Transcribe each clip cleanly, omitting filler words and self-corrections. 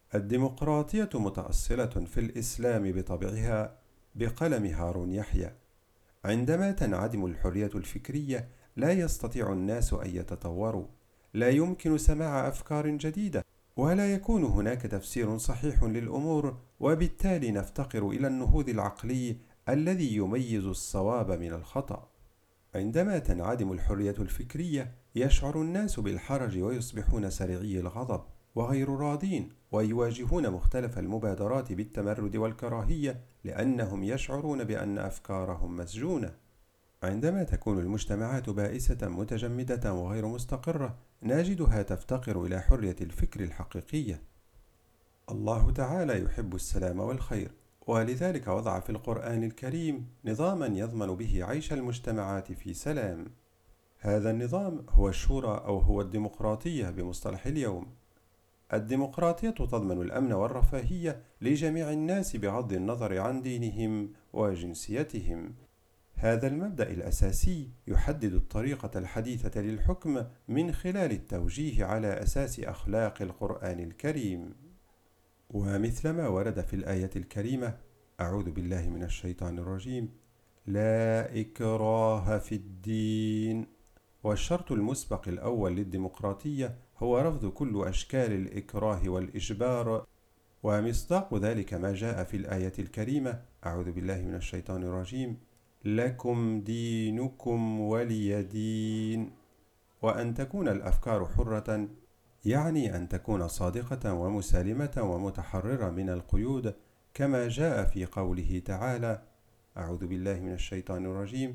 الديمقراطية متأصلة في الإسلام بطبعها بقلم هارون يحيى. عندما تنعدم الحرية الفكرية لا يستطيع الناس أن يتطوروا، لا يمكن سماع أفكار جديدة، ولا يكون هناك تفسير صحيح للأمور، وبالتالي نفتقر إلى النهوض العقلي الذي يميز الصواب من الخطأ. عندما تنعدم الحرية الفكرية يشعر الناس بالحرج ويصبحون سريعي الغضب وغير راضين، ويواجهون مختلف المبادرات بالتمرد والكراهية لأنهم يشعرون بأن أفكارهم مسجونة. عندما تكون المجتمعات بائسة متجمدة وغير مستقرة نجدها تفتقر إلى حرية الفكر الحقيقية. الله تعالى يحب السلام والخير، ولذلك وضع في القرآن الكريم نظاما يضمن به عيش المجتمعات في سلام. هذا النظام هو الشورى أو هو الديمقراطية بمصطلح اليوم. الديمقراطية تضمن الأمن والرفاهية لجميع الناس بغض النظر عن دينهم وجنسيتهم. هذا المبدأ الأساسي يحدد الطريقة الحديثة للحكم من خلال التوجيه على أساس أخلاق القرآن الكريم. ومثلما ورد في الآية الكريمة: أعوذ بالله من الشيطان الرجيم، لا إكراه في الدين. والشرط المسبق الأول للديمقراطية هو رفض كل أشكال الإكراه والإجبار، ومصداق ذلك ما جاء في الآية الكريمة: أعوذ بالله من الشيطان الرجيم، لكم دينكم ولي دين. وأن تكون الأفكار حرة يعني أن تكون صادقة ومسالمة ومتحررة من القيود، كما جاء في قوله تعالى: أعوذ بالله من الشيطان الرجيم،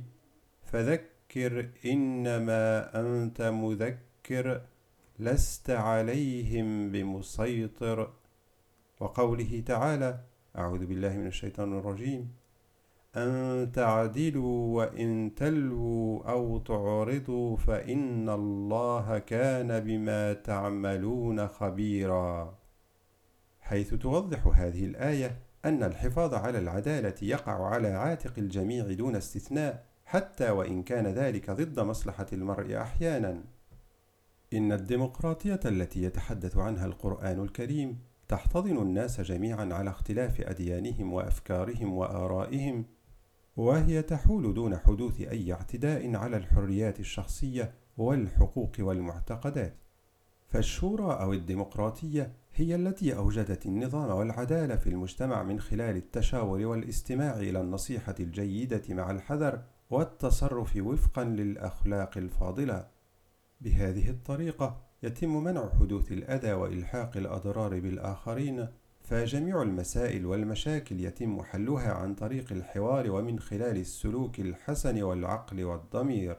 فذكر إنما أنت مذكر لست عليهم بمسيطر. وقوله تعالى: أعوذ بالله من الشيطان الرجيم، أن تعدلوا وإن تلووا أو تعرضوا فإن الله كان بما تعملون خبيرا. حيث توضح هذه الآية أن الحفاظ على العدالة يقع على عاتق الجميع دون استثناء، حتى وإن كان ذلك ضد مصلحة المرء أحيانا. إن الديمقراطية التي يتحدث عنها القرآن الكريم تحتضن الناس جميعا على اختلاف أديانهم وأفكارهم وآرائهم، وهي تحول دون حدوث أي اعتداء على الحريات الشخصية والحقوق والمعتقدات. فالشورى أو الديمقراطية هي التي أوجدت النظام والعدالة في المجتمع من خلال التشاور والاستماع إلى النصيحة الجيدة مع الحذر والتصرف وفقا للأخلاق الفاضلة. بهذه الطريقة يتم منع حدوث الأذى وإلحاق الأضرار بالآخرين، فجميع المسائل والمشاكل يتم حلها عن طريق الحوار ومن خلال السلوك الحسن والعقل والضمير.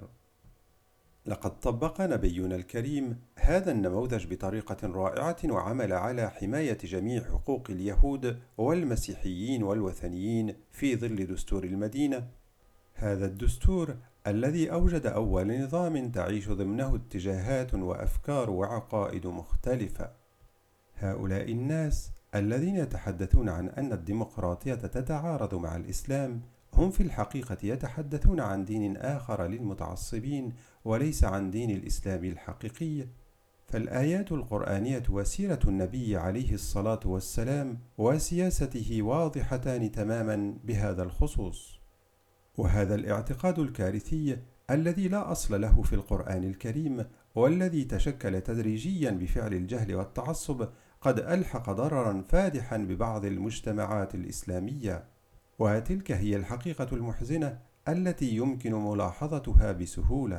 لقد طبق نبينا الكريم هذا النموذج بطريقة رائعة، وعمل على حماية جميع حقوق اليهود والمسيحيين والوثنيين في ظل دستور المدينة. هذا الدستور الذي أوجد أول نظام تعيش ضمنه اتجاهات وأفكار وعقائد مختلفة. هؤلاء الناس الذين يتحدثون عن أن الديمقراطية تتعارض مع الإسلام هم في الحقيقة يتحدثون عن دين آخر للمتعصبين، وليس عن دين الإسلام الحقيقي. فالآيات القرآنية وسيرة النبي عليه الصلاة والسلام وسياسته واضحتان تماما بهذا الخصوص. وهذا الاعتقاد الكارثي الذي لا أصل له في القرآن الكريم، والذي تشكل تدريجيا بفعل الجهل والتعصب، قد ألحق ضررا فادحا ببعض المجتمعات الإسلامية. وتلك هي الحقيقة المحزنة التي يمكن ملاحظتها بسهولة.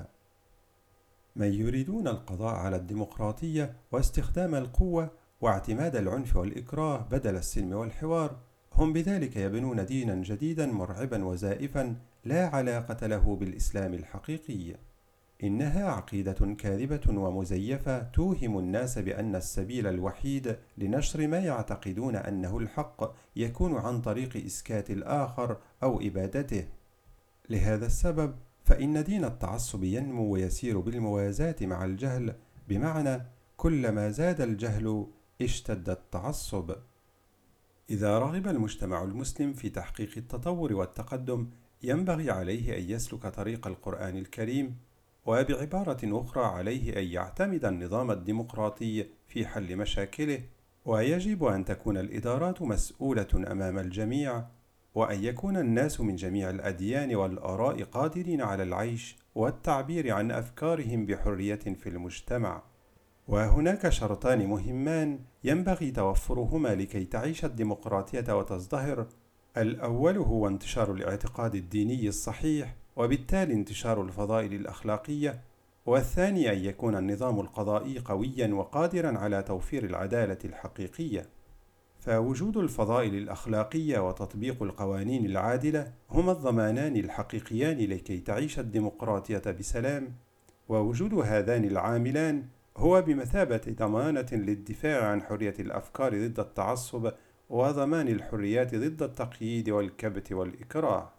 من يريدون القضاء على الديمقراطية واستخدام القوة واعتماد العنف والإكراه بدل السلم والحوار، هم بذلك يبنون دينا جديدا مرعبا وزائفا لا علاقة له بالإسلام الحقيقي. إنها عقيدة كاذبة ومزيفة توهم الناس بأن السبيل الوحيد لنشر ما يعتقدون أنه الحق يكون عن طريق إسكات الآخر أو إبادته. لهذا السبب فإن دين التعصب ينمو ويسير بالموازاة مع الجهل، بمعنى كلما زاد الجهل اشتد التعصب. إذا رغب المجتمع المسلم في تحقيق التطور والتقدم ينبغي عليه أن يسلك طريق القرآن الكريم، وبعبارة أخرى عليه أن يعتمد النظام الديمقراطي في حل مشاكله، ويجب أن تكون الإدارات مسؤولة أمام الجميع، وأن يكون الناس من جميع الأديان والآراء قادرين على العيش والتعبير عن أفكارهم بحرية في المجتمع. وهناك شرطان مهمان ينبغي توفرهما لكي تعيش الديمقراطية وتزدهر. الأول هو انتشار الاعتقاد الديني الصحيح، وبالتالي انتشار الفضائل الأخلاقية. والثاني أن يكون النظام القضائي قوياً وقادراً على توفير العدالة الحقيقية. فوجود الفضائل الأخلاقية وتطبيق القوانين العادلة هما الضمانان الحقيقيان لكي تعيش الديمقراطية بسلام. ووجود هذان العاملان هو بمثابة ضمانة للدفاع عن حرية الأفكار ضد التعصب، وضمان الحريات ضد التقييد والكبت والإكراه.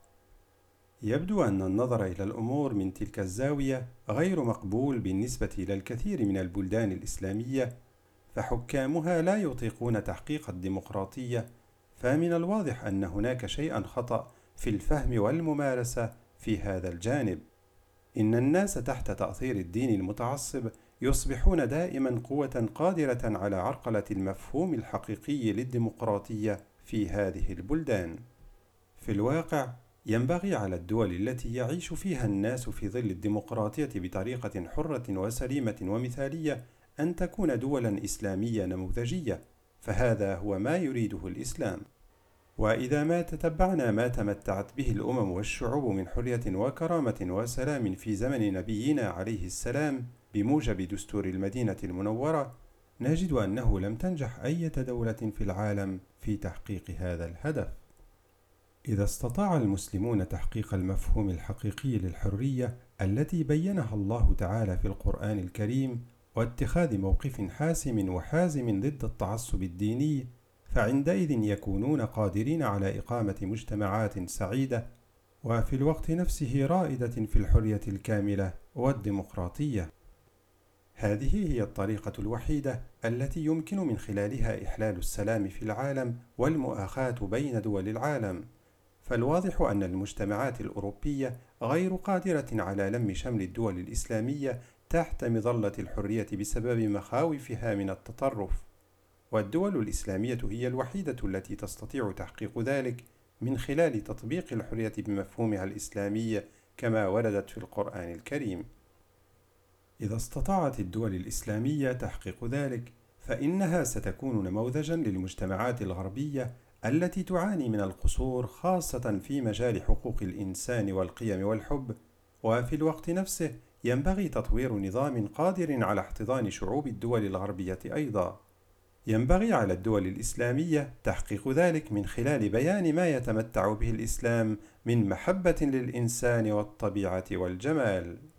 يبدو أن النظر إلى الأمور من تلك الزاوية غير مقبول بالنسبة إلى الكثير من البلدان الإسلامية، فحكامها لا يطيقون تحقيق الديمقراطية. فمن الواضح أن هناك شيئا خطأ في الفهم والممارسة في هذا الجانب. إن الناس تحت تأثير الدين المتعصب يصبحون دائما قوة قادرة على عرقلة المفهوم الحقيقي للديمقراطية في هذه البلدان. في الواقع، ينبغي على الدول التي يعيش فيها الناس في ظل الديمقراطية بطريقة حرة وسليمة ومثالية أن تكون دولا إسلامية نموذجية، فهذا هو ما يريده الإسلام. وإذا ما تتبعنا ما تمتعت به الأمم والشعوب من حرية وكرامة وسلام في زمن نبينا عليه السلام بموجب دستور المدينة المنورة، نجد أنه لم تنجح أي دولة في العالم في تحقيق هذا الهدف. إذا استطاع المسلمون تحقيق المفهوم الحقيقي للحرية التي بينها الله تعالى في القرآن الكريم، واتخاذ موقف حاسم وحازم ضد التعصب الديني، فعندئذ يكونون قادرين على إقامة مجتمعات سعيدة، وفي الوقت نفسه رائدة في الحرية الكاملة والديمقراطية. هذه هي الطريقة الوحيدة التي يمكن من خلالها إحلال السلام في العالم والمؤاخاة بين دول العالم. فالواضح أن المجتمعات الأوروبية غير قادرة على لم شمل الدول الإسلامية تحت مظلة الحرية بسبب مخاوفها من التطرف، والدول الإسلامية هي الوحيدة التي تستطيع تحقيق ذلك من خلال تطبيق الحرية بمفهومها الإسلامي كما وردت في القرآن الكريم. إذا استطاعت الدول الإسلامية تحقيق ذلك، فإنها ستكون نموذجاً للمجتمعات الغربية التي تعاني من القصور، خاصة في مجال حقوق الإنسان والقيم والحب. وفي الوقت نفسه ينبغي تطوير نظام قادر على احتضان شعوب الدول الغربية أيضا. ينبغي على الدول الإسلامية تحقيق ذلك من خلال بيان ما يتمتع به الإسلام من محبة للإنسان والطبيعة والجمال.